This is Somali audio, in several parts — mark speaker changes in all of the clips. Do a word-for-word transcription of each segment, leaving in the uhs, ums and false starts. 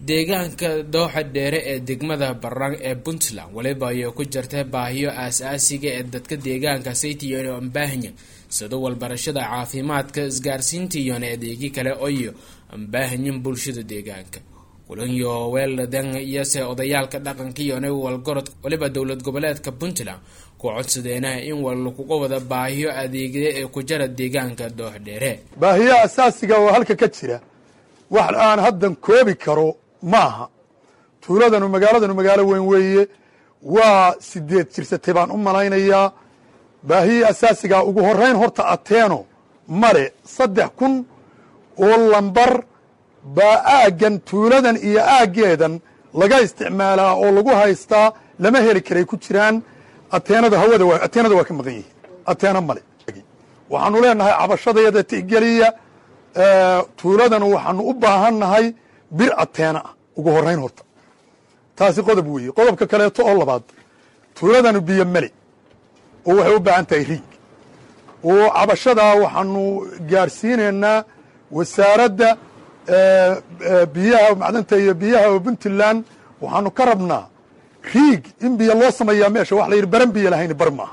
Speaker 1: deegaanka dooxa dheere ee degmada Barang ee Puntland waliba ay ku jirtay baahiyo aasaasiga ee dadka deegaanka saytiyo oo baahanyiin sida walbarashada caafimaadka isgaarsiinta iyo adeegyo kale oo baahanyiin bulshada deegaanka kulanyo weeladan iyo se odayaalka dhaqanka iyo walgorod waliba dawlad goboleedka Puntland ku codsadeena in wal lagu wada baahiyo adeegyada ee ku jira deegaanka dooxa dheere
Speaker 2: baahiyo aasaasiga oo halka ka jira wax aan haddan koobi karo maaha tuuladanu magaaladanu magaalo weyn weeye waa sideed jirsatay baan u malaynayaa baahiyo asaasiga ugu horeyn horta ateeno male saddex kun oo lambar baa aagan tuuladan iyo aageedan laga isticmaalaa oo lagu haystaa lama heli karay ku jiraan ateenada hawada waa ateenada waa ka maqan yihiin ateena male waxaanu leenahay cabashadeeda tixgeliya tuuladan waxaanu u baahannahay bir ateena ah ugu horeyn horta taasi qodob weeye qodobka kaleeto oo labaad tuuladanu biyo male oo waxay u baahan tahay riig oo cabashadaa waxaanu gaarsiinaynaa wasaaradda biyaha macdanta iyo biyaha oo Puntland waxaanu ka rabnaa riig in biyo loo sameeyaa meesha wax la yidhi baran biyo lahayn bar maaha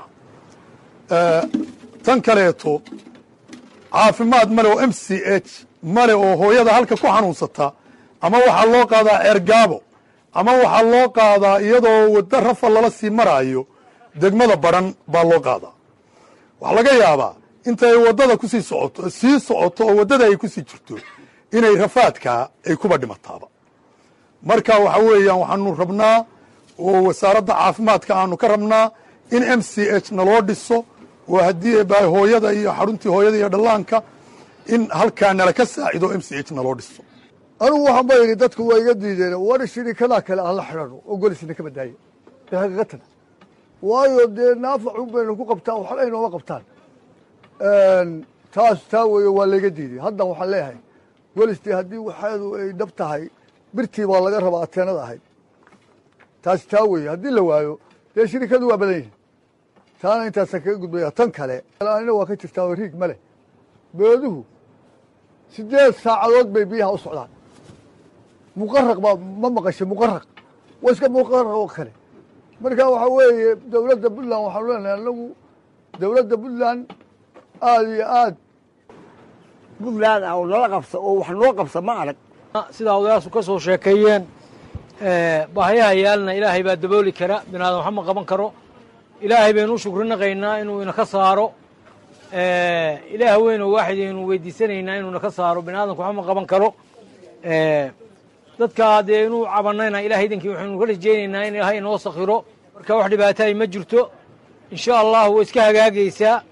Speaker 2: tan kaleeto caafimaad male oo M C H male oo hooyada halka ku xanuunsata ama waxaa loo qaadaa ceergaabo ama waxaa loo qaadaa iyadoo wadda rafa lala sii maraayo degmada Baran baa loo qaadaa waxaa laga yaabaa intay waddada ku sii socoto sii socoto oo waddada ay ku sii jirto inay rafaadka ay kuba dhimataaba marka waxa weeyaan waxaanu rabnaa oo wasaaradda caafimaadka aanu ka rabnaa in M C H naloo dhiso oo haddii baa hooyada iyo xaruntii hooyada iyo dhallaanka in halkaa nala ka saacido M C H naloo dhiso
Speaker 3: anugu waxaan ba yidhi dadku waa iga diideen war shirikadaha kale aan la xidhano oo golisna ka badaayo xaqiiqatan waayo dee naafacuun baynu ku qabtaan waxna aynooma qabtaan taas taa weeye waa layga diiday haddan waxaan leeyahay golistii haddii waxaadu ay dhab tahay birtii baa laga rabaa ateenada ahayd taas taa weeye haddii la waayo dee shirikadu waa badan yihin taana intaasaan kaga gudbaya tan kale anina waa ka jirtaa oo riig ma leh beeduhu siddeed saacadood bay biyaha u socdaan muqaraq baa ma maqashay muqaraq waa iska muqaraq oo kale marka waxaa weeye dawladda Puntland waxaanu leenahay anagu dawladda Puntland aada iyo aad
Speaker 4: Puntland oo nala qabsa oo wax noo qabsa ma arag
Speaker 5: sidaa odayaasu ka soo sheekeeyeen baahiyaha yaalna ilaahay baa dabooli kara binaadan waxa ma qaban karo ilaahay baynu u shukrinaqaynaa inuu ina ka saaro ilaah weyn oo waaxid aynu weydiisanaynaa inuu ina ka saaro binaadanku waxa ma qaban karo dadka dee inuu cabanayna ilaahay idinkii waxaynu ka rajaynaynaa in ilaahay inoo sakhiro marka wax dhibaatay ma jirto insha Allah way iska hagaagaysaa